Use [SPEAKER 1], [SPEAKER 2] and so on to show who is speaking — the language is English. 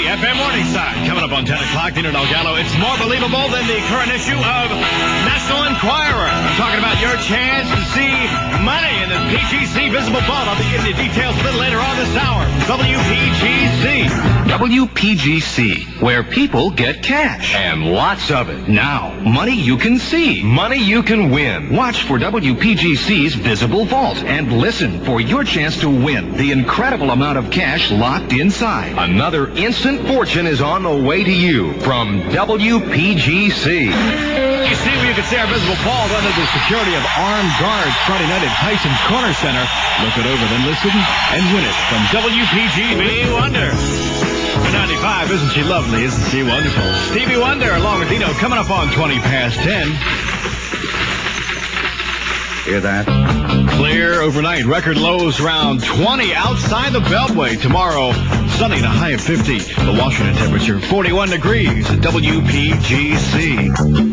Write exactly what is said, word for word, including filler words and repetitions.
[SPEAKER 1] F M Morningside. Coming up on ten o'clock, Dino Delgado. It's more believable than the current issue of National Enquirer. I'm talking about your chance to see money in the P G C Visible Vault. I'll be giving you details a little later on this hour. W P G C.
[SPEAKER 2] W P G C, where people get cash.
[SPEAKER 3] And lots of it.
[SPEAKER 2] Now, money you can see.
[SPEAKER 3] Money you can win.
[SPEAKER 2] Watch for W P G C's Visible Vault and listen for your chance to win the incredible amount of cash locked inside.
[SPEAKER 3] Another instant fortune is on the way to you from W P G C.
[SPEAKER 1] You see where you can see our Visible Vault under the security of armed guards Friday night at Tyson's Corner Center. Look it over, then listen and win it from W P G C Wonder. For ninety-five, isn't she lovely? Isn't she wonderful? Stevie Wonder along with Dino coming up on twenty past ten.
[SPEAKER 2] Hear that?
[SPEAKER 1] Clear overnight. Record lows around twenty outside the Beltway. Tomorrow, sunny and a high of fifty. The Washington temperature, forty-one degrees at W P G C.